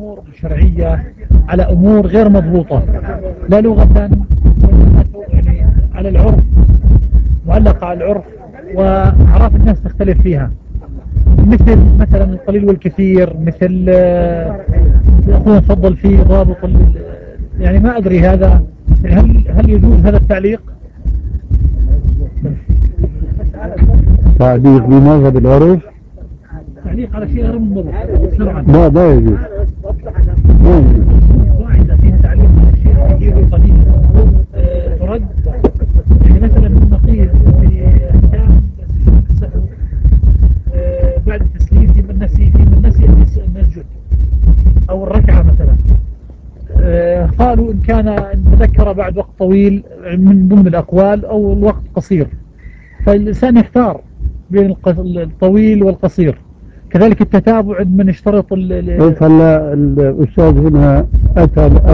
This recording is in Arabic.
أمور شرعية على أمور غير مضبوطة، لا لغة يعني على العرف، معلقة على العرف وأعراف الناس تختلف فيها، مثل مثلا القليل والكثير، مثل أخونا تفضل فيه ضابط يعني ما أدري هذا، يعني هل يجوز هذا التعليق؟ تعليق بماذا بالعرف؟ تعليق على شيء غير منضبط شرعا. لا يجوز. قاعدة فيها تعليق على الشيء كثير وقليل ترد، يعني مثلا النقيض في أحكام السهو بعد التسليم في من نسي أن يسجد، أو الركعة مثلا قالوا إن تذكر بعد وقت طويل من ضمن الأقوال أو الوقت قصير، فالإنسان يختار بين الطويل والقصير. كذلك التتابع من اشترط هلا الأستاذ هنا أتى